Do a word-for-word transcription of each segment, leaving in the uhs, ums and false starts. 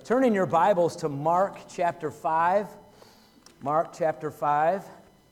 Turn in your Bibles to Mark chapter five. Mark chapter five.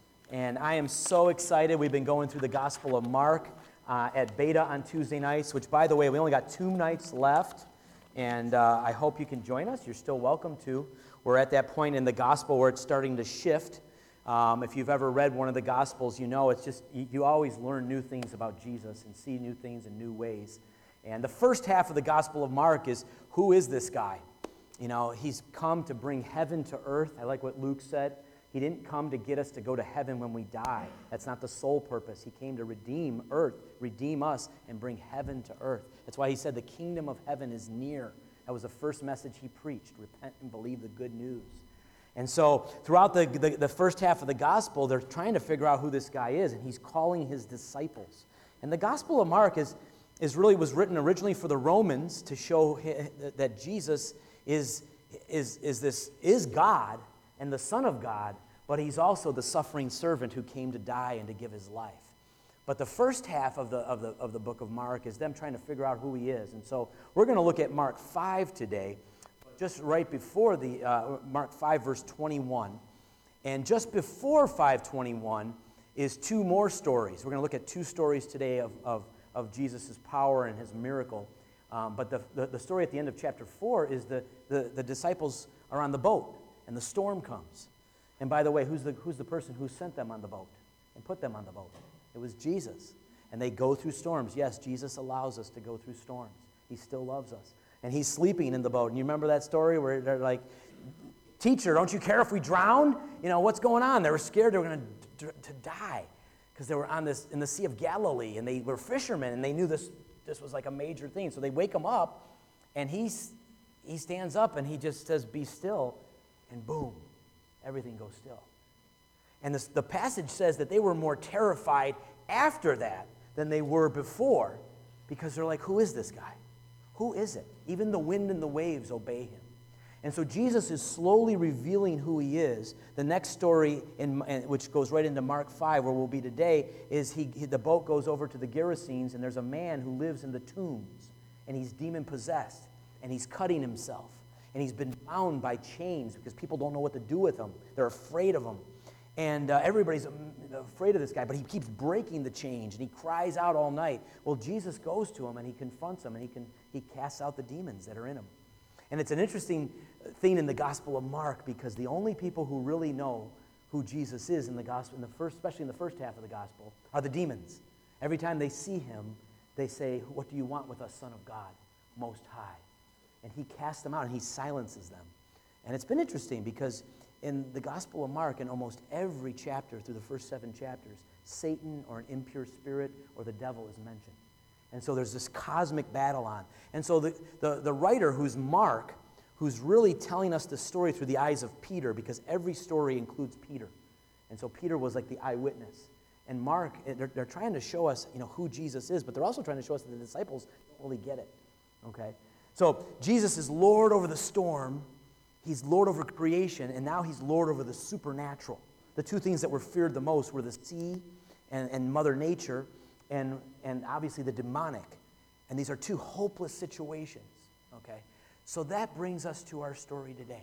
And I am so excited. We've been going through the Gospel of Mark uh, at Beta on Tuesday nights, which, by the way, we only got two nights left. And uh, I hope you can join us. You're still welcome to. We're at that point in the Gospel where it's starting to shift. Um, if you've ever read one of the Gospels, you know it's just, you, you always learn new things about Jesus and see new things in new ways. And the first half of the Gospel of Mark is, who is this guy? You know, he's come to bring heaven to earth. I like what Luke said. He didn't come to get us to go to heaven when we die. That's not the sole purpose. He came to redeem earth, redeem us, and bring heaven to earth. That's why he said the kingdom of heaven is near. That was the first message he preached. Repent and believe the good news. And so throughout the, the, the first half of the gospel, they're trying to figure out who this guy is, and he's calling his disciples. And the Gospel of Mark is, is really was written originally for the Romans to show that Jesus is, is, is, this, is God and the Son of God, but he's also the suffering servant who came to die and to give his life. But the first half of the, of the, of the book of Mark is them trying to figure out who he is. And so we're going to look at Mark five today, just right before the uh, Mark five, verse twenty-one. And just before five twenty-one is two more stories. We're going to look at two stories today of, of, of Jesus' power and his miracle. Um, but the, the, the story at the end of chapter four is the, the, the disciples are on the boat, and the storm comes. And by the way, who's the, who's the person who sent them on the boat and put them on the boat? It was Jesus. And they go through storms. Yes, Jesus allows us to go through storms. He still loves us. And he's sleeping in the boat. And you remember that story where they're like, "Teacher, don't you care if we drown? You know, what's going on?" They were scared they were going to to die because they were on this in the Sea of Galilee, and they were fishermen, and they knew this this was like a major thing. So they wake him up, and he's he stands up, and he just says, "Be still," and boom, everything goes still. And this, the passage says that they were more terrified after that than they were before, because they're like, who is this guy? Who is it? Even the wind and the waves obey him. And so Jesus is slowly revealing who he is. The next story, in, which goes right into Mark five, where we'll be today, is he, he the boat goes over to the Gerasenes, and there's a man who lives in the tombs, and he's demon-possessed, and he's cutting himself, and he's been bound by chains because people don't know what to do with him. They're afraid of him. And uh, everybody's afraid of this guy, but he keeps breaking the chains, and he cries out all night. Well, Jesus goes to him, and he confronts him, and he can he casts out the demons that are in him. And it's an interesting thing in the Gospel of Mark, because the only people who really know who Jesus is in the gospel, in the first, especially in the first half of the gospel, are the demons. Every time they see him, they say, "What do you want with us, Son of God, Most High?" And he casts them out, and he silences them. And it's been interesting because in the Gospel of Mark, in almost every chapter through the first seven chapters, Satan or an impure spirit or the devil is mentioned. And so there's this cosmic battle on. And so the, the, the writer, who's Mark, who's really telling us the story through the eyes of Peter, because every story includes Peter. And so Peter was like the eyewitness. And Mark, they're, they're trying to show us, you know, who Jesus is, but they're also trying to show us that the disciples don't really get it. Okay? So Jesus is Lord over the storm. He's Lord over creation, and now he's Lord over the supernatural. The two things that were feared the most were the sea and, and Mother Nature, and, and obviously the demonic. And these are two hopeless situations, okay? So that brings us to our story today.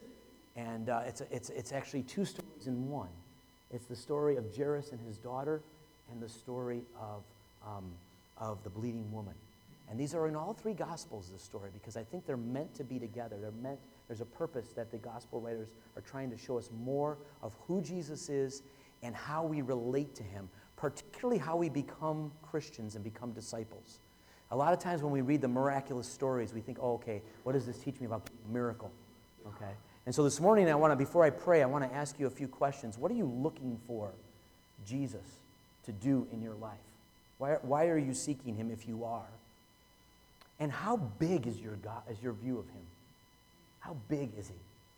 And uh, it's, a, it's, it's actually two stories in one. It's the story of Jairus and his daughter, and the story of, um, of the bleeding woman. And these are in all three Gospels, this story, because I think they're meant to be together. They're meant, there's a purpose that the Gospel writers are trying to show us more of who Jesus is and how we relate to him, particularly how we become Christians and become disciples. A lot of times when we read the miraculous stories, we think, oh, okay, what does this teach me about miracle? Okay? And so this morning, I want to, before I pray, I want to ask you a few questions. What are you looking for Jesus to do in your life? Why, why are you seeking him if you are? And how big is your God, is your view of him? How big is he?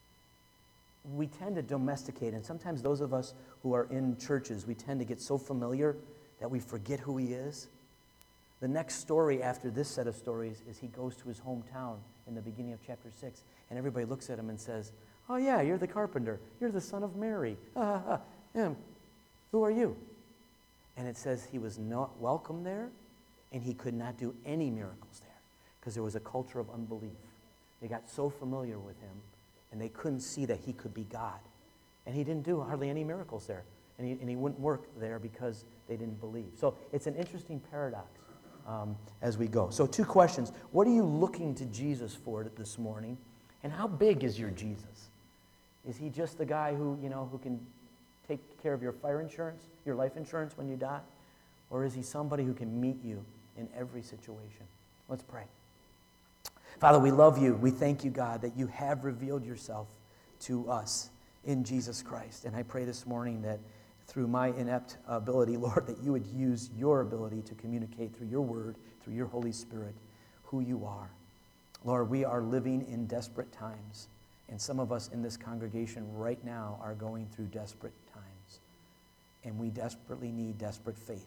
We tend to domesticate, and sometimes those of us who are in churches, we tend to get so familiar that we forget who he is. The next story after this set of stories is he goes to his hometown in the beginning of chapter six, and everybody looks at him and says, "Oh yeah, you're the carpenter. You're the son of Mary. Ah, ah, ah. Who are you?" And it says he was not welcome there, and he could not do any miracles there, because there was a culture of unbelief. They got so familiar with him, and they couldn't see that he could be God. And he didn't do hardly any miracles there. And he, and he wouldn't work there because they didn't believe. So it's an interesting paradox um, as we go. So two questions. What are you looking to Jesus for this morning? And how big is your Jesus? Is he just the guy who, you know, who can take care of your fire insurance, your life insurance when you die? Or is he somebody who can meet you in every situation? Let's pray. Father, we love you. We thank you, God, that you have revealed yourself to us in Jesus Christ. And I pray this morning that through my inept ability, Lord, that you would use your ability to communicate through your word, through your Holy Spirit, who you are. Lord, we are living in desperate times. And some of us in this congregation right now are going through desperate times. And we desperately need desperate faith.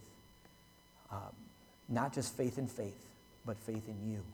Um, not just faith in faith, but faith in you.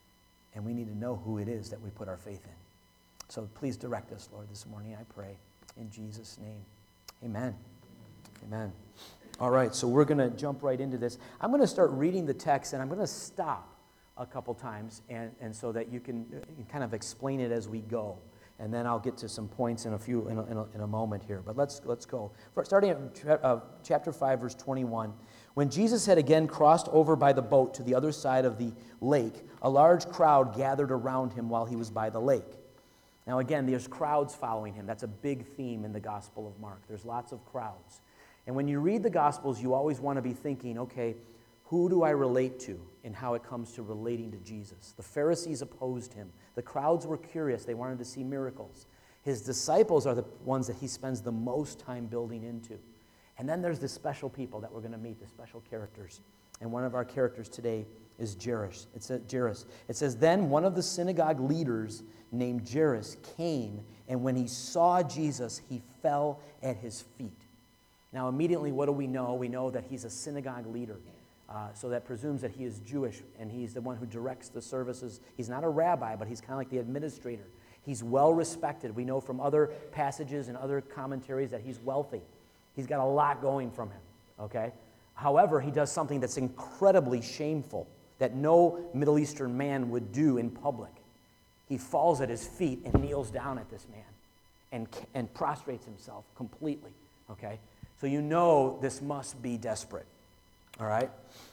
And we need to know who it is that we put our faith in. So please direct us, Lord, this morning, I pray. In Jesus' name, amen. Amen. All right, so we're going to jump right into this. I'm going to start reading the text, and I'm going to stop a couple times, and, and so that you can, you can kind of explain it as we go. And then I'll get to some points in a few in a, in a, in a moment here. But let's let's go. Starting at uh, chapter five, verse twenty-one. When Jesus had again crossed over by the boat to the other side of the lake, a large crowd gathered around him while he was by the lake. Now again, there's crowds following him. That's a big theme in the Gospel of Mark. There's lots of crowds. And when you read the Gospels, you always want to be thinking, okay, who do I relate to in how it comes to relating to Jesus? The Pharisees opposed him. The crowds were curious. They wanted to see miracles. His disciples are the ones that he spends the most time building into. And then there's the special people that we're going to meet, the special characters. And one of our characters today is Jairus. It says, Jairus. It says, then one of the synagogue leaders named Jairus came, and when he saw Jesus, he fell at his feet. Now immediately, what do we know? We know that he's a synagogue leader. Uh, so that presumes that he is Jewish, and he's the one who directs the services. He's not a rabbi, but he's kind of like the administrator. He's well respected. We know from other passages and other commentaries that he's wealthy. He's got a lot going from him, okay? However, he does something that's incredibly shameful that no Middle Eastern man would do in public. He falls at his feet and kneels down at this man and, and prostrates himself completely, okay? So you know this must be desperate. All right?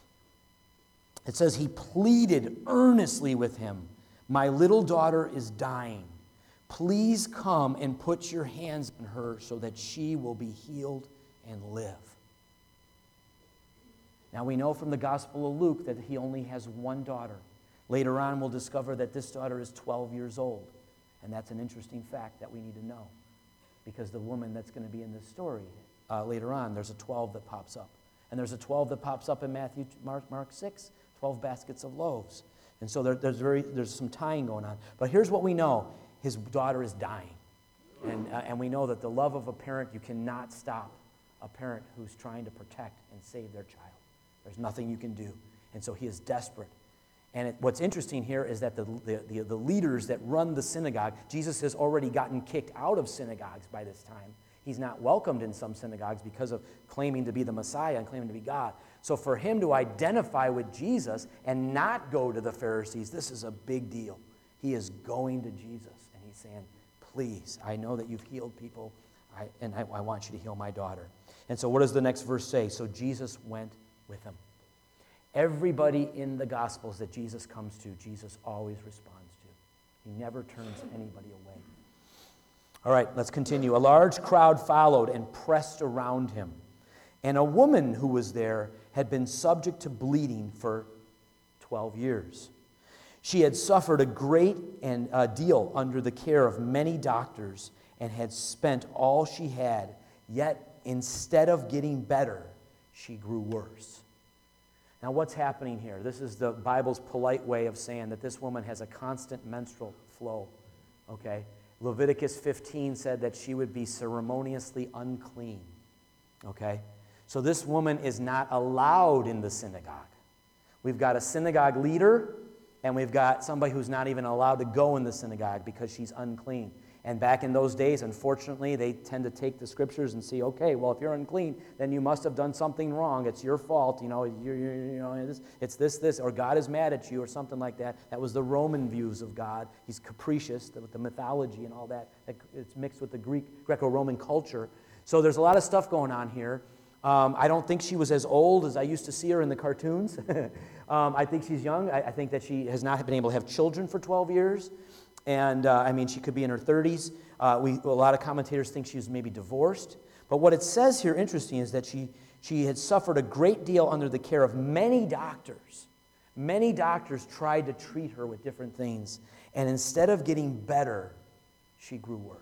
It says he pleaded earnestly with him, my little daughter is dying. Please come and put your hands on her so that she will be healed and live. Now we know from the Gospel of Luke that he only has one daughter. Later on we'll discover that this daughter is twelve years old. And that's an interesting fact that we need to know. Because the woman that's going to be in this story, uh, later on, there's a twelve that pops up. And there's a twelve that pops up in Matthew, Mark, Mark six, twelve baskets of loaves. And so there, there's very there's some tying going on. But here's what we know. His daughter is dying. And, uh, and we know that the love of a parent, you cannot stop a parent who's trying to protect and save their child. There's nothing you can do. And so he is desperate. And it, what's interesting here is that the, the, the, the leaders that run the synagogue, Jesus has already gotten kicked out of synagogues by this time. He's not welcomed in some synagogues because of claiming to be the Messiah and claiming to be God. So for him to identify with Jesus and not go to the Pharisees, this is a big deal. He is going to Jesus, and he's saying, please, I know that you've healed people, I, and I, I want you to heal my daughter. And so what does the next verse say? So Jesus went with him. Everybody in the Gospels that Jesus comes to, Jesus always responds to. He never turns anybody away. All right, let's continue. A large crowd followed and pressed around him. And a woman who was there had been subject to bleeding for twelve years. She had suffered a great and, uh, deal under the care of many doctors and had spent all she had, yet instead of getting better, she grew worse. Now what's happening here? This is the Bible's polite way of saying that this woman has a constant menstrual flow, okay? Leviticus fifteen said that she would be ceremoniously unclean, okay? So this woman is not allowed in the synagogue. We've got a synagogue leader, and we've got somebody who's not even allowed to go in the synagogue because she's unclean. And back in those days, unfortunately, they tend to take the scriptures and see, okay, well, if you're unclean, then you must have done something wrong. It's your fault. You know, you you know, it's, it's this, this, or God is mad at you, or something like that. That was the Roman views of God. He's capricious with the mythology and all that. It's mixed with the Greek, Greco-Roman culture. So there's a lot of stuff going on here. Um, I don't think she was as old as I used to see her in the cartoons. um, I think she's young. I, I think that she has not been able to have children for twelve years. And, uh, I mean, she could be in her thirties. Uh, we, a lot of commentators think she was maybe divorced. But what it says here, interesting, is that she, she had suffered a great deal under the care of many doctors. Many doctors tried to treat her with different things. And instead of getting better, she grew worse.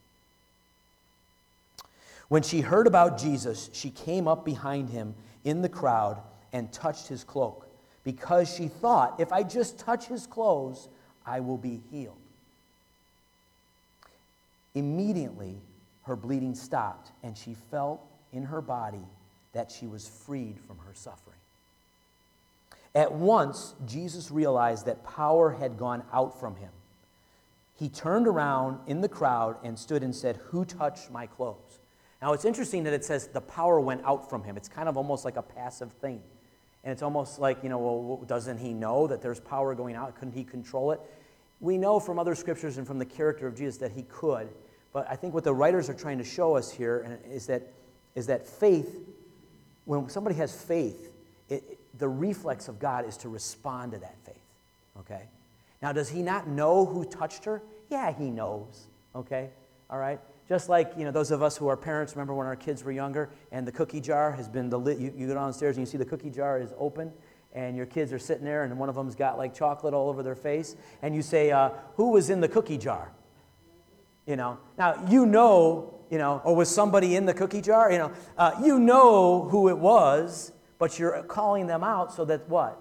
When she heard about Jesus, she came up behind him in the crowd and touched his cloak, because she thought, if I just touch his clothes, I will be healed. Immediately, her bleeding stopped, and she felt in her body that she was freed from her suffering. At once, Jesus realized that power had gone out from him. He turned around in the crowd and stood and said, "Who touched my clothes?" Now, it's interesting that it says the power went out from him. It's kind of almost like a passive thing. And it's almost like, you know, well, doesn't he know that there's power going out? Couldn't he control it? We know from other scriptures and from the character of Jesus that he could. But I think what the writers are trying to show us here is that, is that faith, when somebody has faith, it, it, the reflex of God is to respond to that faith, okay? Now, does he not know who touched her? Yeah, he knows, okay? All right? Just like, you know, those of us who are parents, remember when our kids were younger and the cookie jar has been, the lid, you, you go downstairs and you see the cookie jar is open and your kids are sitting there and one of them's got like chocolate all over their face and you say, uh, who was in the cookie jar? You know, now you know, you know, or was somebody in the cookie jar? You know, uh, you know who it was, but you're calling them out so that what?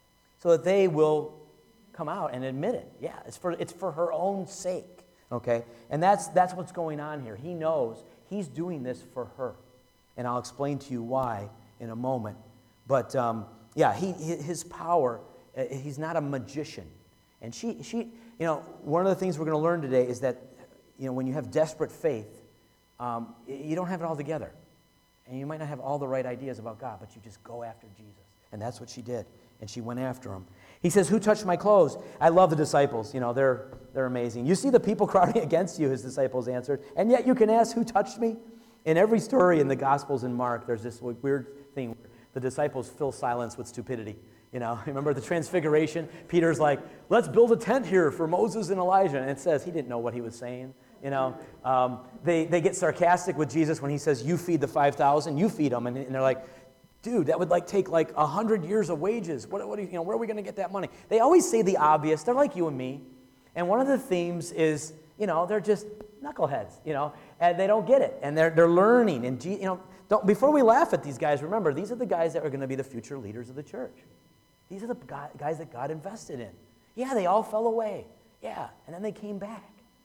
So that they will come out and admit it. Yeah, it's for it's for her own sake. Okay, and that's that's what's going on here. He knows he's doing this for her, and I'll explain to you why in a moment. But um, yeah, he his power. Uh, he's not a magician, and she she. You know, one of the things we're going to learn today is that, you know, when you have desperate faith, um, you don't have it all together. And you might not have all the right ideas about God, but you just go after Jesus. And that's what she did. And she went after him. He says, "Who touched my clothes?" I love the disciples. You know, they're, they're amazing. "You see the people crowding against you," his disciples answered. "And yet you can ask, 'Who touched me?'" In every story in the Gospels and Mark, there's this weird thing where the disciples fill silence with stupidity. You know, remember the Transfiguration? Peter's like, "Let's build a tent here for Moses and Elijah." And it says he didn't know what he was saying. You know, um, they, they get sarcastic with Jesus when he says, "You feed the five thousand, you feed them." And, and they're like, "Dude, that would like take like a hundred years of wages. What, what do you, you know, where are we going to get that money?" They always say the obvious. They're like you and me. And one of the themes is, you know, they're just knuckleheads, you know, and they don't get it. And they're, they're learning. And, you know, don't, before we laugh at these guys, remember, these are the guys that are going to be the future leaders of the church. These are the guys that God invested in. Yeah, they all fell away. Yeah, and then they came back.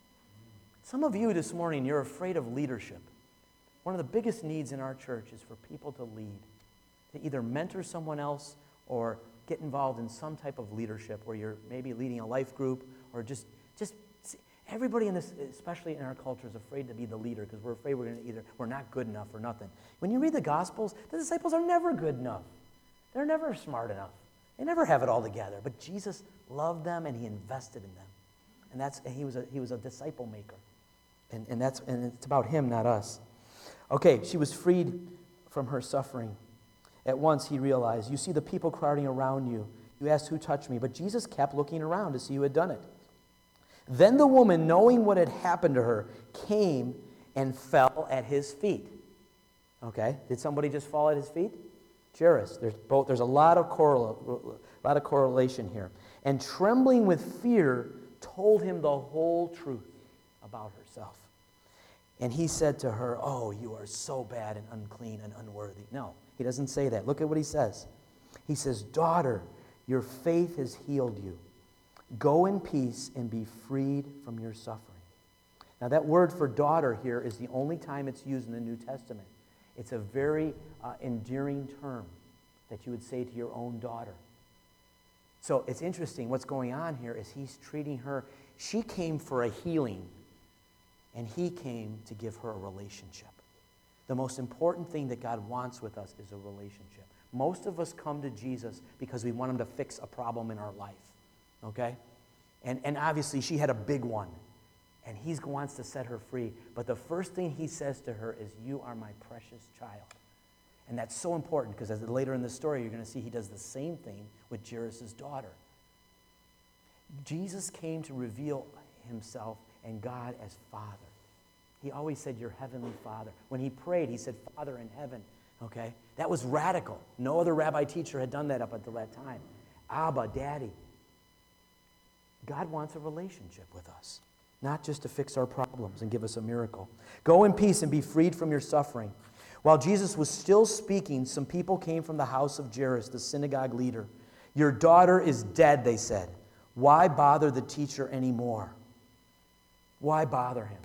Some of you this morning, you're afraid of leadership. One of the biggest needs in our church is for people to lead, to either mentor someone else or get involved in some type of leadership where you're maybe leading a life group or just, just everybody in this, especially in our culture, is afraid to be the leader because we're afraid we're going to either, we're not good enough or nothing. When you read the Gospels, the disciples are never good enough. They're never smart enough. They never have it all together. But Jesus loved them and he invested in them. And that's and he was a he was a disciple maker. And and that's and it's about him, not us. Okay, she was freed from her suffering. At once he realized, "You see the people crowding around you. You asked, 'Who touched me?' But Jesus kept looking around to see who had done it. Then the woman, knowing what had happened to her, came and fell at his feet." Okay, did somebody just fall at his feet? Jairus. There's both. There's a lot of correl, a lot of correlation here. And trembling with fear, told him the whole truth about herself. And he said to her, "Oh, you are so bad and unclean and unworthy." No, he doesn't say that. Look at what he says. He says, "Daughter, your faith has healed you. Go in peace and be freed from your suffering." Now, that word for daughter here is the only time it's used in the New Testament. It's a very uh, endearing term that you would say to your own daughter. So it's interesting. What's going on here is he's treating her. She came for a healing. And he came to give her a relationship. The most important thing that God wants with us is a relationship. Most of us come to Jesus because we want him to fix a problem in our life, okay? And, and obviously, she had a big one, and he wants to set her free. But the first thing he says to her is, you are my precious child. And that's so important because as later in the story, you're going to see he does the same thing with Jairus' daughter. Jesus came to reveal himself and God as Father. He always said, your heavenly Father. When he prayed, he said, Father in heaven. Okay? That was radical. No other rabbi teacher had done that up until that time. Abba, Daddy. God wants a relationship with us, not just to fix our problems and give us a miracle. Go in peace and be freed from your suffering. While Jesus was still speaking, some people came from the house of Jairus, the synagogue leader. Your daughter is dead, they said. Why bother the teacher anymore? Why bother him?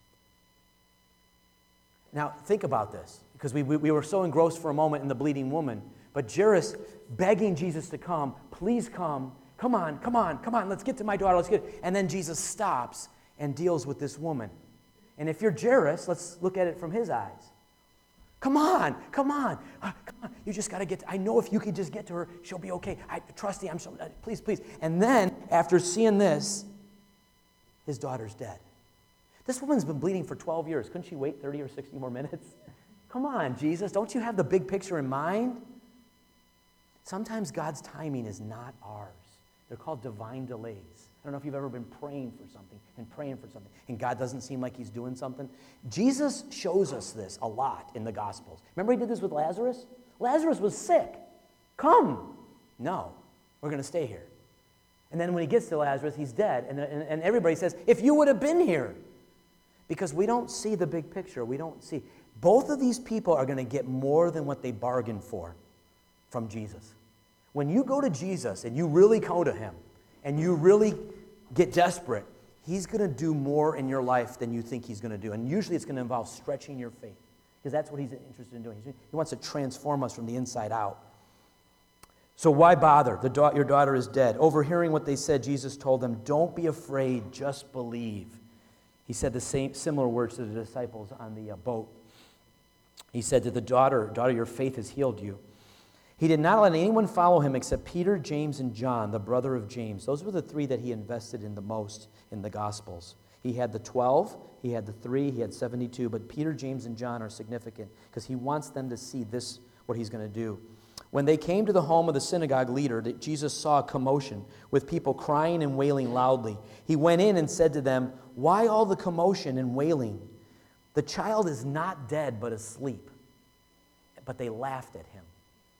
Now, think about this, because we, we, we were so engrossed for a moment in the bleeding woman, but Jairus begging Jesus to come, please come, come on, come on, come on, let's get to my daughter, let's get, and then Jesus stops and deals with this woman. And if you're Jairus, let's look at it from his eyes. Come on, come on, uh, come on, you just got to get, to, I know if you could just get to her, she'll be okay, I trust you, I'm so, uh, please, please. And then, after seeing this, his daughter's dead. This woman's been bleeding for twelve years. Couldn't she wait thirty or sixty more minutes? Come on, Jesus. Don't you have the big picture in mind? Sometimes God's timing is not ours. They're called divine delays. I don't know if you've ever been praying for something and praying for something, and God doesn't seem like he's doing something. Jesus shows us this a lot in the Gospels. Remember he did this with Lazarus? Lazarus was sick. Come. No, we're going to stay here. And then when he gets to Lazarus, he's dead, and, and, and everybody says, if you would have been here. Because we don't see the big picture. We don't see. Both of these people are going to get more than what they bargained for from Jesus. When you go to Jesus and you really go to him and you really get desperate, he's going to do more in your life than you think he's going to do. And usually it's going to involve stretching your faith because that's what he's interested in doing. He wants to transform us from the inside out. So why bother? The da- your daughter is dead. Overhearing what they said, Jesus told them, don't be afraid, just believe. He said the same similar words to the disciples on the uh, boat. He said to the daughter, daughter, your faith has healed you. He did not let anyone follow him except Peter, James, and John, the brother of James. Those were the three that he invested in the most in the Gospels. He had the twelve, he had the three, he had seventy-two, but Peter, James, and John are significant because he wants them to see this, what he's going to do. When they came to the home of the synagogue leader, Jesus saw a commotion with people crying and wailing loudly. He went in and said to them, why all the commotion and wailing? The child is not dead but asleep. But they laughed at him.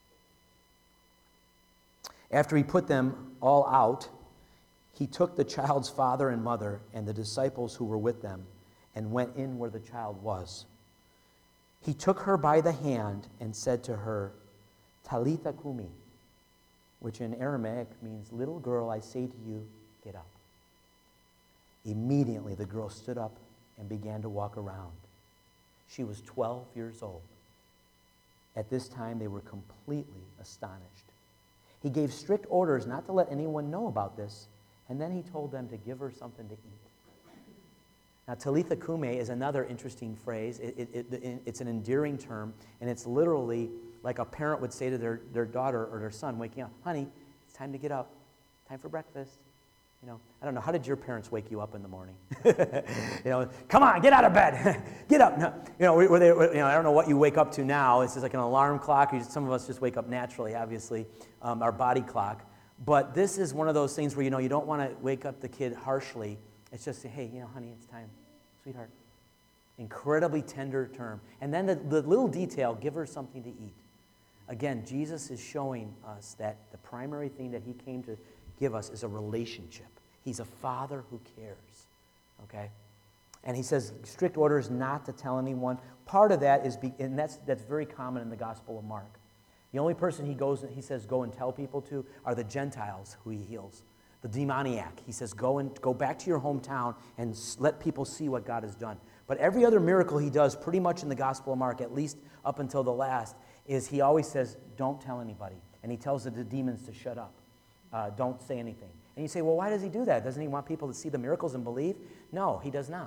After he put them all out, he took the child's father and mother and the disciples who were with them and went in where the child was. He took her by the hand and said to her, Talitha kumi, which in Aramaic means, little girl, I say to you, get up. Immediately the girl stood up and began to walk around. She was twelve years old. At this time they were completely astonished. He gave strict orders not to let anyone know about this, and then he told them to give her something to eat. Now, Talitha kume is another interesting phrase. It, it, it, it's an endearing term, and it's literally like a parent would say to their, their daughter or their son waking up, honey, it's time to get up, time for breakfast. You know, I don't know, how did your parents wake you up in the morning? you know, come on, get out of bed, get up. No, you know, were they, you know, I don't know what you wake up to now. It's just like an alarm clock. Some of us just wake up naturally, obviously, um, our body clock. But this is one of those things where, you know, you don't want to wake up the kid harshly. It's just, hey, you know, honey, it's time, sweetheart. Incredibly tender term. And then the, the little detail, give her something to eat. Again, Jesus is showing us that the primary thing that he came to give us is a relationship. He's a father who cares, okay? And he says strict orders not to tell anyone. Part of that is, be, and that's that's very common in the Gospel of Mark. The only person he goes, he says, go and tell people to are the Gentiles who he heals. The demoniac, he says, go and go back to your hometown and let people see what God has done. But every other miracle he does, pretty much in the Gospel of Mark, at least up until the last, is he always says, don't tell anybody. And he tells the demons to shut up. Uh, don't say anything. And you say, well, why does he do that? Doesn't he want people to see the miracles and believe? No, he does not.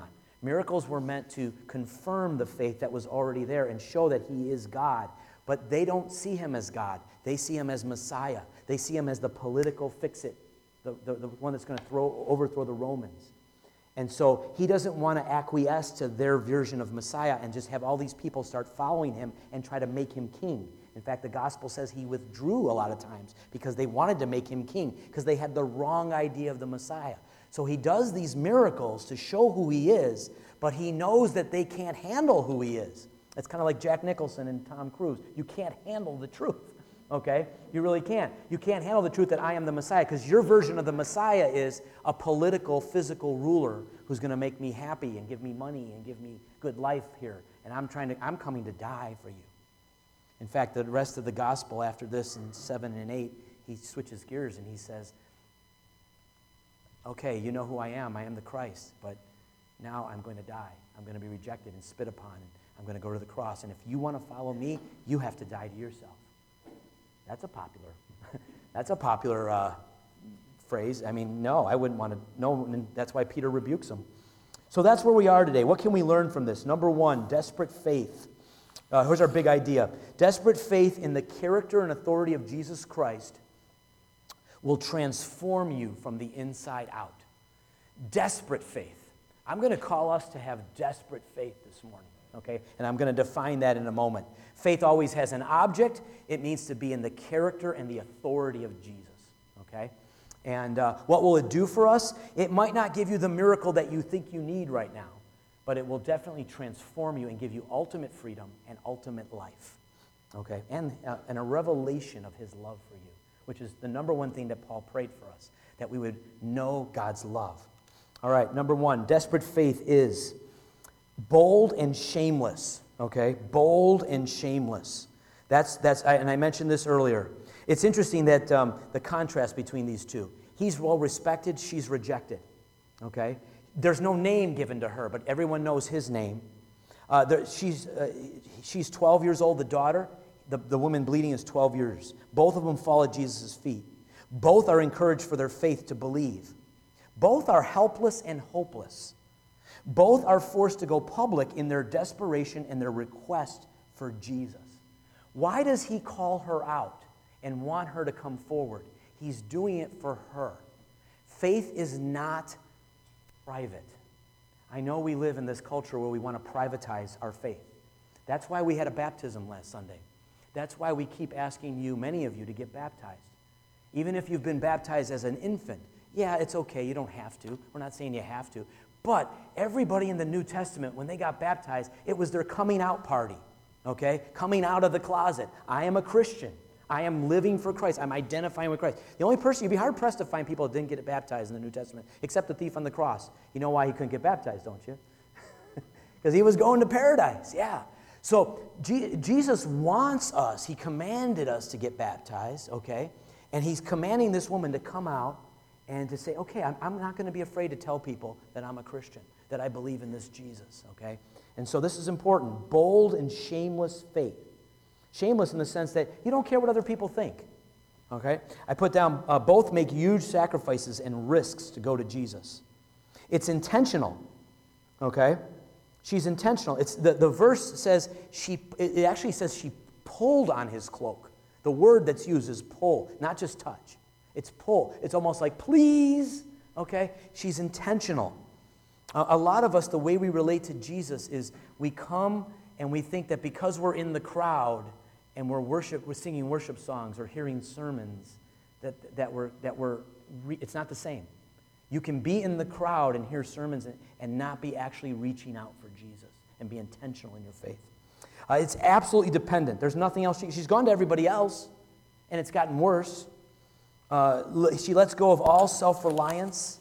Miracles were meant to confirm the faith that was already there and show that he is God. But they don't see him as God. They see him as Messiah. They see him as the political fix-it, the, the, the one that's going to throw, overthrow the Romans. And so he doesn't want to acquiesce to their version of Messiah and just have all these people start following him and try to make him king. In fact, the gospel says he withdrew a lot of times because they wanted to make him king, because they had the wrong idea of the Messiah. So he does these miracles to show who he is, but he knows that they can't handle who he is. It's kind of like Jack Nicholson and Tom Cruise. You can't handle the truth, okay? You really can't. You can't handle the truth that I am the Messiah, because your version of the Messiah is a political, physical ruler who's going to make me happy and give me money and give me good life here. And I'm trying to, I'm coming to die for you. In fact, the rest of the gospel after this in seven and eight, he switches gears and he says, okay, you know who I am. I am the Christ, but now I'm going to die. I'm going to be rejected and spit upon, and I'm going to go to the cross. And if you want to follow me, you have to die to yourself. That's a popular, that's a popular uh, phrase. I mean, no, I wouldn't want to. No, and that's why Peter rebukes him. So that's where we are today. What can we learn from this? Number one, desperate faith. Uh, here's our big idea. Desperate faith in the character and authority of Jesus Christ will transform you from the inside out. Desperate faith. I'm going to call us to have desperate faith this morning, okay? And I'm going to define that in a moment. Faith always has an object. It needs to be in the character and the authority of Jesus, okay? And uh, what will it do for us? It might not give you the miracle that you think you need right now, but it will definitely transform you and give you ultimate freedom and ultimate life, okay? And, uh, and a revelation of his love for you, which is the number one thing that Paul prayed for us, that we would know God's love. All right, number one, desperate faith is bold and shameless, okay? Bold and shameless. That's, that's, and I mentioned this earlier. It's interesting that um, the contrast between these two. He's well respected, she's rejected, okay? There's no name given to her, but everyone knows his name. Uh, there, she's, uh, she's twelve years old, the daughter. The, the woman bleeding is twelve years. Both of them fall at Jesus' feet. Both are encouraged for their faith to believe. Both are helpless and hopeless. Both are forced to go public in their desperation and their request for Jesus. Why does he call her out and want her to come forward? He's doing it for her. Faith is not private. I know we live in this culture where we want to privatize our faith. That's why we had a baptism last Sunday. That's why we keep asking you, many of you, to get baptized. Even if you've been baptized as an infant, yeah, it's okay, you don't have to. We're not saying you have to. But everybody in the New Testament, when they got baptized, it was their coming out party, okay? Coming out of the closet. I am a Christian. I am living for Christ. I'm identifying with Christ. The only person, you'd be hard-pressed to find people that didn't get baptized in the New Testament, except the thief on the cross. You know why he couldn't get baptized, don't you? Because he was going to paradise, yeah. So G- Jesus wants us, he commanded us to get baptized, okay? And he's commanding this woman to come out and to say, okay, I'm, I'm not going to be afraid to tell people that I'm a Christian, that I believe in this Jesus, okay? And so this is important, bold and shameless faith. Shameless in the sense that you don't care what other people think, okay? I put down, uh, both make huge sacrifices and risks to go to Jesus. It's intentional, okay? She's intentional. It's the, the verse says, she. It actually says she pulled on his cloak. The word that's used is pull, not just touch. It's pull. It's almost like, please, okay? She's intentional. A, a lot of us, the way we relate to Jesus is we come and we think that because we're in the crowd and we're worship, we're singing worship songs or hearing sermons, that, that we're, that we're re, it's not the same. You can be in the crowd and hear sermons and, and not be actually reaching out for Jesus and be intentional in your faith. Uh, it's absolutely dependent. There's nothing else. She, she's gone to everybody else, and it's gotten worse. Uh, she lets go of all self-reliance.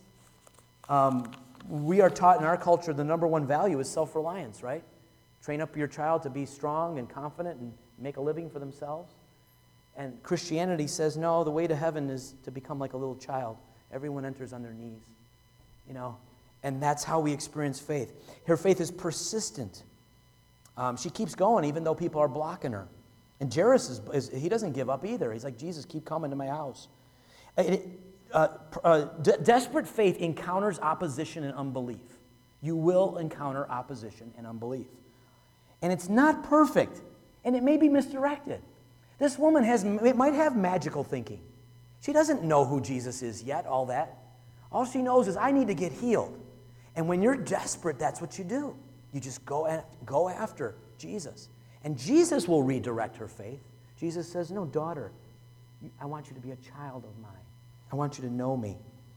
Um, we are taught in our culture the number one value is self-reliance, right? Train up your child to be strong and confident and make a living for themselves. And Christianity says, no, the way to heaven is to become like a little child. Everyone enters on their knees, you know, and that's how we experience faith. Her faith is persistent. Um, she keeps going even though people are blocking her. And Jairus, is, is, he doesn't give up either. He's like, Jesus, keep coming to my house. It, uh, uh, de- desperate faith encounters opposition and unbelief. You will encounter opposition and unbelief. And it's not perfect, and it may be misdirected. This woman has it might have magical thinking. She doesn't know who Jesus is yet, all that. All she knows is, I need to get healed. And when you're desperate, that's what you do. You just go, at, go after Jesus. And Jesus will redirect her faith. Jesus says, no, daughter, I want you to be a child of mine. I want you to know me.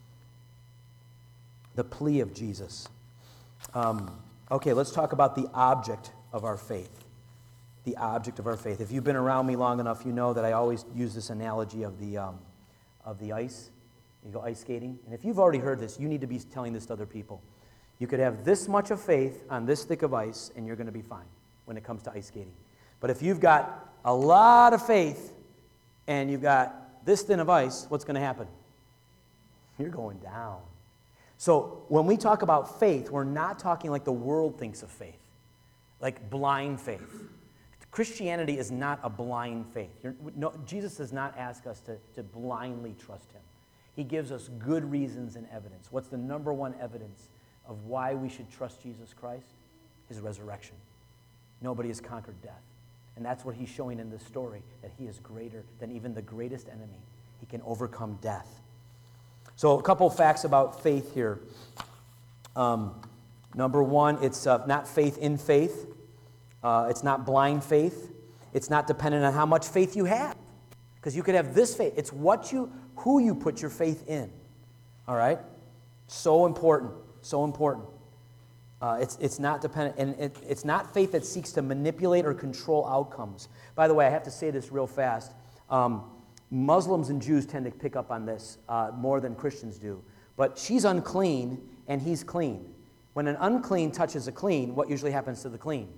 The plea of Jesus. Um, okay, let's talk about the object of our faith. The object of our faith. If you've been around me long enough, you know that I always use this analogy of the, um, of the ice. You go ice skating. And if you've already heard this, you need to be telling this to other people. You could have this much of faith on this thick of ice, and you're going to be fine when it comes to ice skating. But if you've got a lot of faith, and you've got this thin of ice, what's going to happen? You're going down. So when we talk about faith, we're not talking like the world thinks of faith, like blind faith. Christianity is not a blind faith. You're, no, Jesus does not ask us to, to blindly trust him. He gives us good reasons and evidence. What's the number one evidence of why we should trust Jesus Christ? His resurrection. Nobody has conquered death. And that's what he's showing in this story, that he is greater than even the greatest enemy. He can overcome death. So a couple facts about faith here. Um, number one, it's uh, not faith in faith. Uh, it's not blind faith. It's not dependent on how much faith you have. Because you could have this faith. It's what you, who you put your faith in. All right? So important. So important. Uh, it's, it's not dependent, and it, it's not faith that seeks to manipulate or control outcomes. By the way, I have to say this real fast. Um, Muslims and Jews tend to pick up on this uh, more than Christians do. But she's unclean, and he's clean. When an unclean touches a clean, what usually happens to the clean?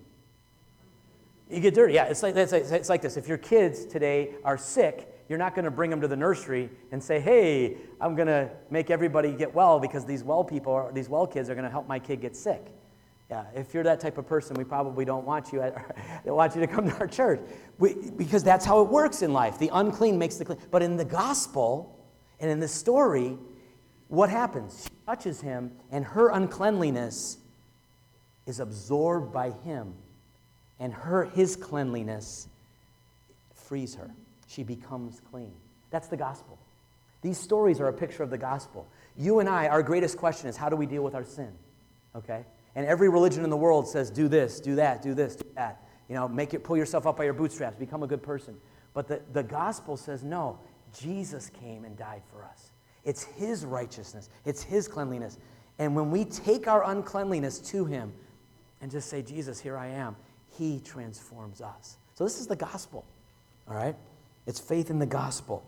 You get dirty. Yeah, it's like, it's like, it's like this. If your kids today are sick, you're not going to bring them to the nursery and say, hey, I'm going to make everybody get well because these well people, these well kids are going to help my kid get sick. Yeah, if you're that type of person, we probably don't want you at, don't want you to come to our church. We, because that's how it works in life. The unclean makes the clean. But in the gospel and in this story, what happens? She touches him, and her uncleanliness is absorbed by him, and her his cleanliness frees her. She becomes clean. That's the gospel. These stories are a picture of the gospel. You and I, our greatest question is, how do we deal with our sin? Okay? And every religion in the world says, do this, do that, do this, do that. You know, make it, pull yourself up by your bootstraps, become a good person. But the, the gospel says, no, Jesus came and died for us. It's his righteousness. It's his cleanliness. And when we take our uncleanliness to him and just say, Jesus, here I am, he transforms us. So this is the gospel. All right? It's faith in the gospel.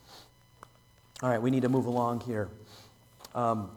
All right, we need to move along here. Um,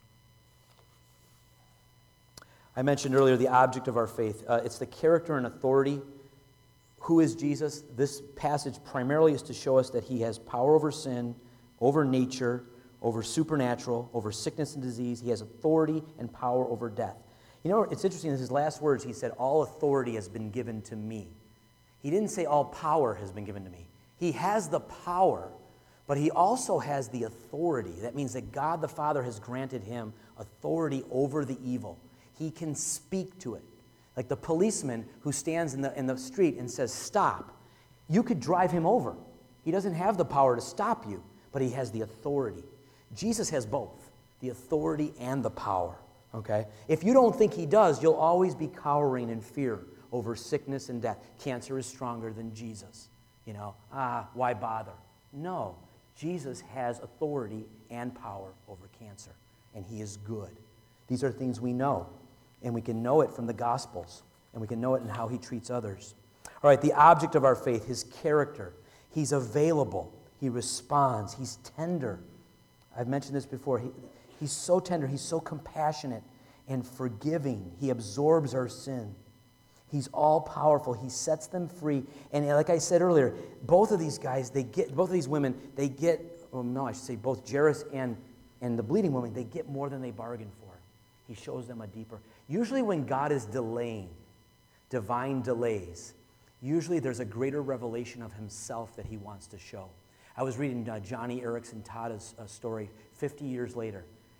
I mentioned earlier the object of our faith. Uh, it's the character and authority. Who is Jesus? This passage primarily is to show us that he has power over sin, over nature, over supernatural, over sickness and disease. He has authority and power over death. You know, it's interesting, in his last words, he said, all authority has been given to me. He didn't say all power has been given to me. He has the power, but he also has the authority. That means that God the Father has granted him authority over the evil. He can speak to it. Like the policeman who stands in the, in the street and says, stop. You could drive him over. He doesn't have the power to stop you, but he has the authority. Jesus has both, the authority and the power. Okay? If you don't think he does, you'll always be cowering in fear over sickness and death. Cancer is stronger than Jesus. You know, ah, why bother? No, Jesus has authority and power over cancer, and he is good. These are things we know, and we can know it from the Gospels, and we can know it in how he treats others. All right, the object of our faith, his character. He's available. He responds. He's tender. I've mentioned this before. He, he's so tender. He's so compassionate and forgiving. He absorbs our sin. He's all-powerful. He sets them free. And like I said earlier, both of these guys, they get, both of these women, they get, well, no, I should say both Jairus and, and the bleeding woman, they get more than they bargained for. He shows them a deeper. Usually when God is delaying, divine delays, usually there's a greater revelation of himself that he wants to show. I was reading uh, Johnny Erickson Tada's uh, story fifty years later.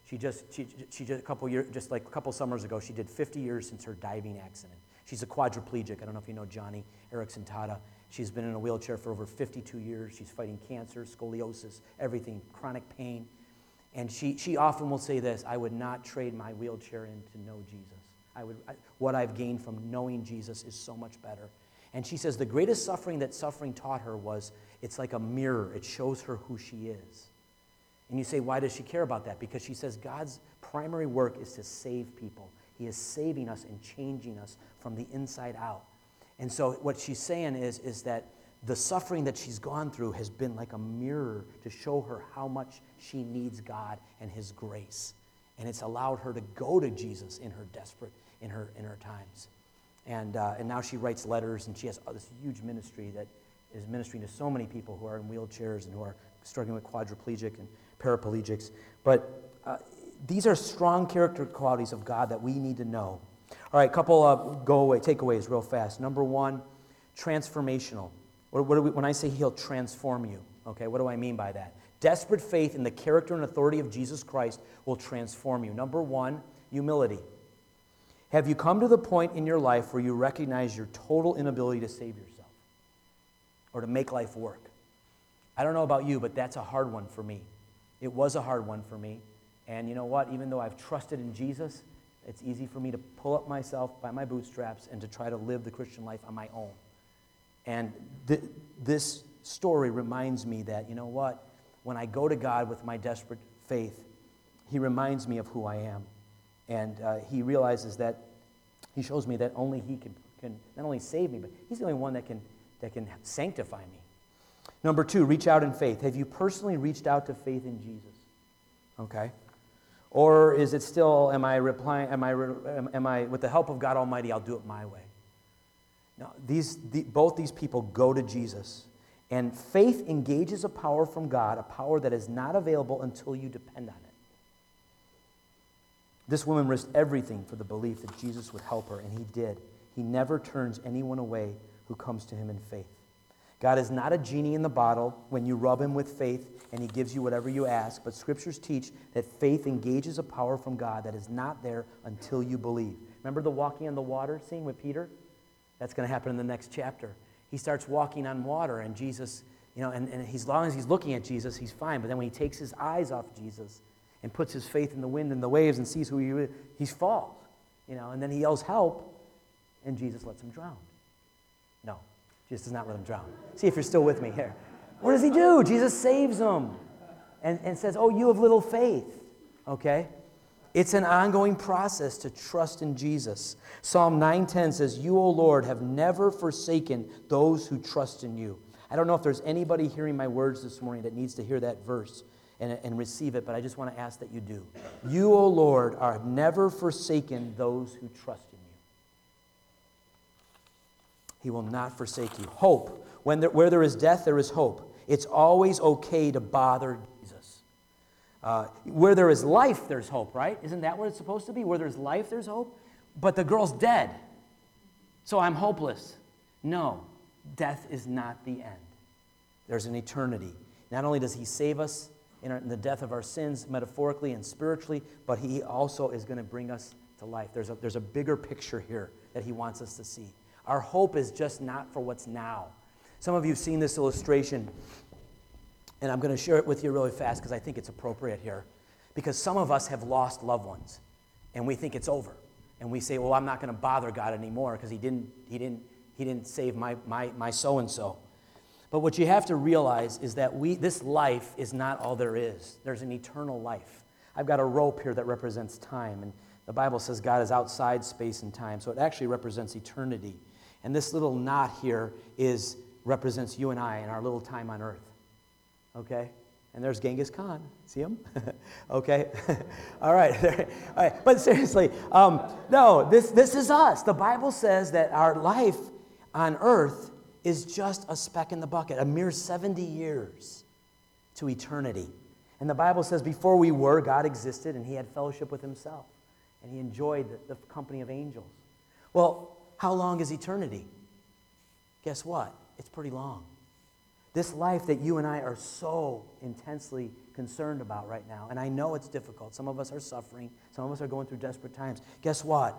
She just, she, she just a couple years, just like a couple summers ago, she did fifty years since her diving accident. She's a quadriplegic. I don't know if you know Johnny Erickson Tata. She's been in a wheelchair for over fifty-two years. She's fighting cancer, scoliosis, everything, chronic pain. And she, she often will say this, I would not trade my wheelchair in to know Jesus. I would, I, what I've gained from knowing Jesus is so much better. And she says the greatest suffering that suffering taught her was it's like a mirror. It shows her who she is. And you say, why does she care about that? Because she says God's primary work is to save people. He is saving us and changing us from the inside out. And so what she's saying is, is that the suffering that she's gone through has been like a mirror to show her how much she needs God and His grace. And it's allowed her to go to Jesus in her desperate, in her in her times. And uh, and now she writes letters, and she has this huge ministry that is ministering to so many people who are in wheelchairs and who are struggling with quadriplegic and paraplegics. But uh, these are strong character qualities of God that we need to know. All right, couple of go away takeaways real fast. Number one, transformational. What, what do we, when I say He'll transform you, okay, what do I mean by that? Desperate faith in the character and authority of Jesus Christ will transform you. Number one, humility. Have you come to the point in your life where you recognize your total inability to save yourself or to make life work? I don't know about you, but that's a hard one for me. It was a hard one for me. And you know what? Even though I've trusted in Jesus, it's easy for me to pull up myself by my bootstraps and to try to live the Christian life on my own. And th- this story reminds me that, you know what? When I go to God with my desperate faith, He reminds me of who I am. And uh, He realizes that, He shows me that only He can, can not only save me, but He's the only one that can, that can sanctify me. Number two, reach out in faith. Have you personally reached out to faith in Jesus? Okay. Or is it still, am I replying, am I, am I, with the help of God Almighty, I'll do it my way? Now, these, the, both these people go to Jesus. And faith engages a power from God, a power that is not available until you depend on it. This woman risked everything for the belief that Jesus would help her, and He did. He never turns anyone away who comes to Him in faith. God is not a genie in the bottle when you rub Him with faith and He gives you whatever you ask, but Scriptures teach that faith engages a power from God that is not there until you believe. Remember the walking on the water scene with Peter? That's going to happen in the next chapter. He starts walking on water, and Jesus, you know, and, and he's, as long as he's looking at Jesus, he's fine. But then when he takes his eyes off Jesus and puts his faith in the wind and the waves and sees who he is, he falls, you know, and then he yells, help, and Jesus lets him drown. No, Jesus does not let him drown. See if you're still with me here. What does he do? Jesus saves him and, and says, oh, you have little faith, okay? It's an ongoing process to trust in Jesus. Psalm nine ten says, you, O Lord, have never forsaken those who trust in you. I don't know if there's anybody hearing my words this morning that needs to hear that verse and, and receive it, but I just want to ask that you do. You, O Lord, are never forsaken those who trust in you. He will not forsake you. Hope. When there, where there is death, there is hope. It's always okay to bother Jesus. Uh, where there is life, there's hope, right? Isn't that what it's supposed to be? Where there's life, there's hope? But the girl's dead, so I'm hopeless. No, death is not the end. There's an eternity. Not only does He save us in, our, in the death of our sins, metaphorically and spiritually, but He also is going to bring us to life. There's a, there's a bigger picture here that He wants us to see. Our hope is just not for what's now. Some of you have seen this illustration, and I'm going to share it with you really fast because I think it's appropriate here. Because some of us have lost loved ones, and we think it's over. And we say, well, I'm not going to bother God anymore because he didn't, he didn't, he didn't save my, my, my so-and-so. But what you have to realize is that we, this life is not all there is. There's an eternal life. I've got a rope here that represents time, and the Bible says God is outside space and time, so it actually represents eternity. And this little knot here is represents you and I and our little time on earth. Okay? And there's Genghis Khan. See him? Okay? All right. All right. But seriously, um, no, this, this is us. The Bible says that our life on earth is just a speck in the bucket, a mere seventy years to eternity. And the Bible says before we were, God existed, and He had fellowship with Himself. And He enjoyed the, the company of angels. Well, how long is eternity? Guess what? It's pretty long. This life that you and I are so intensely concerned about right now, and I know it's difficult. Some of us are suffering. Some of us are going through desperate times. Guess what?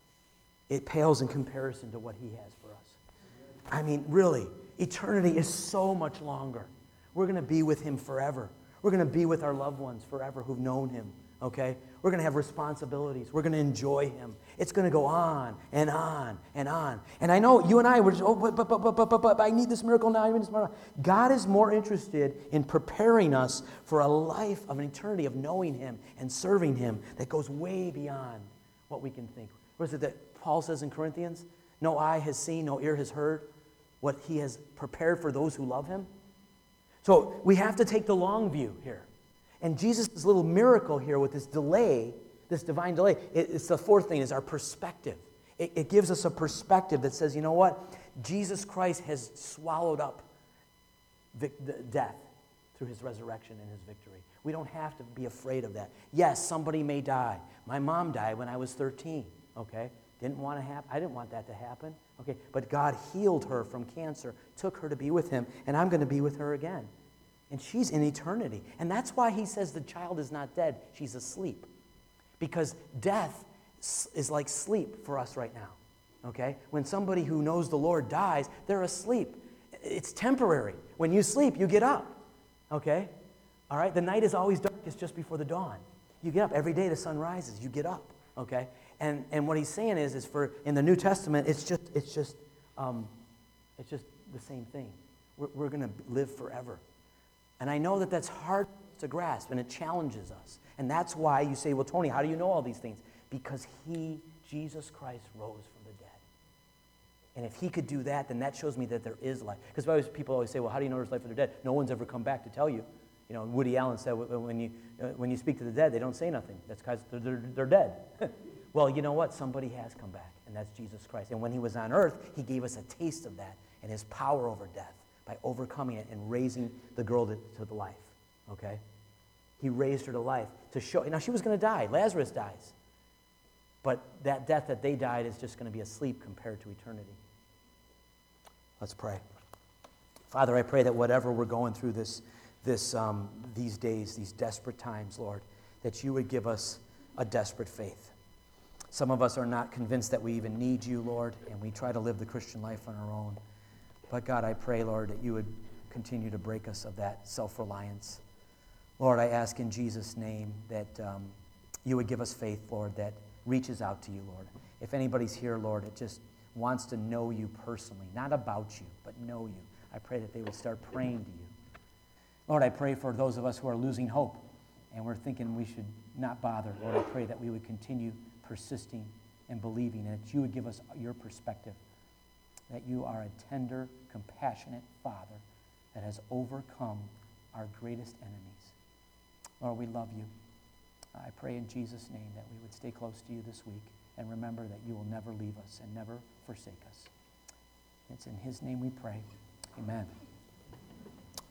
It pales in comparison to what he has for us. I mean, really, eternity is so much longer. We're going to be with him forever. We're going to be with our loved ones forever who've known him, okay? We're going to have responsibilities. We're going to enjoy him. It's going to go on and on and on. And I know you and I were just, oh, but, but, but, but, but, but, but I need this miracle now. I need this miracle now. God is more interested in preparing us for a life of an eternity of knowing him and serving him that goes way beyond what we can think. What is it that Paul says in Corinthians? No eye has seen, no ear has heard what he has prepared for those who love him. So we have to take the long view here. And Jesus' little miracle here with this delay, this divine delay, it, it's the fourth thing, is our perspective. It, it gives us a perspective that says, you know what? Jesus Christ has swallowed up vic- the death through his resurrection and his victory. We don't have to be afraid of that. Yes, somebody may die. My mom died when I was thirteen, okay? Didn't want to happen. I didn't want that to happen, okay? But God healed her from cancer, took her to be with him, and I'm going to be with her again. And she's in eternity. And that's why he says the child is not dead, she's asleep. Because death is like sleep for us right now, okay? When somebody who knows the Lord dies, they're asleep. It's temporary. When you sleep, you get up, okay? All right? The night is always darkest just before the dawn. You get up. Every day the sun rises, you get up, okay? And and what he's saying is, is for in the New Testament, it's just it's just um, it's just the same thing. We're, we're going to live forever. And I know that that's hard to grasp, and it challenges us. And that's why you say, well, Tony, how do you know all these things? Because he, Jesus Christ, rose from the dead. And if he could do that, then that shows me that there is life. Because people always say, well, how do you know there's life for the dead? No one's ever come back to tell you. You know, Woody Allen said, when you, uh, when you speak to the dead, they don't say nothing. That's because they're, they're, they're dead. Well, you know what? Somebody has come back, and that's Jesus Christ. And when he was on earth, he gave us a taste of that and his power over death by overcoming it and raising the girl to, to the life, okay? He raised her to life to show. Now, she was going to die. Lazarus dies. But that death that they died is just going to be a sleep compared to eternity. Let's pray. Father, I pray that whatever we're going through this, this, um, these days, these desperate times, Lord, that you would give us a desperate faith. Some of us are not convinced that we even need you, Lord, and we try to live the Christian life on our own. But God, I pray, Lord, that you would continue to break us of that self-reliance. Lord, I ask in Jesus' name that um, you would give us faith, Lord, that reaches out to you, Lord. If anybody's here, Lord, that just wants to know you personally, not about you, but know you, I pray that they would start praying to you. Lord, I pray for those of us who are losing hope and we're thinking we should not bother. Lord, I pray that we would continue persisting and believing, and that you would give us your perspective, that you are a tender, compassionate Father that has overcome our greatest enemies. Lord, we love you. I pray in Jesus' name that we would stay close to you this week and remember that you will never leave us and never forsake us. It's in his name we pray. Amen.